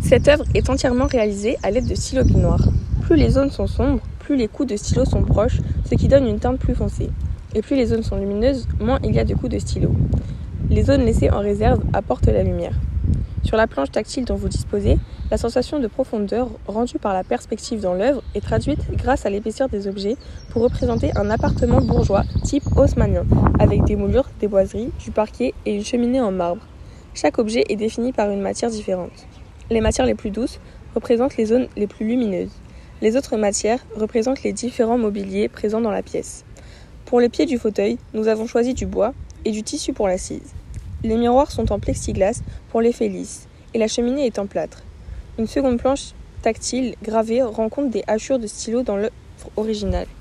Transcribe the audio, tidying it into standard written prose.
Cette œuvre est entièrement réalisée à l'aide de stylos noirs. Plus les zones sont sombres, plus les coups de stylo sont proches, ce qui donne une teinte plus foncée. Et plus les zones sont lumineuses, moins il y a de coups de stylo. Les zones laissées en réserve apportent la lumière. Sur la planche tactile dont vous disposez, la sensation de profondeur rendue par la perspective dans l'œuvre est traduite grâce à l'épaisseur des objets pour représenter un appartement bourgeois type haussmannien, avec des moulures, des boiseries, du parquet et une cheminée en marbre. Chaque objet est défini par une matière différente. Les matières les plus douces représentent les zones les plus lumineuses. Les autres matières représentent les différents mobiliers présents dans la pièce. Pour les pieds du fauteuil, nous avons choisi du bois et du tissu pour l'assise. Les miroirs sont en plexiglas pour l'effet lisse et la cheminée est en plâtre. Une seconde planche tactile gravée rend compte des hachures de stylo dans l'œuvre originale.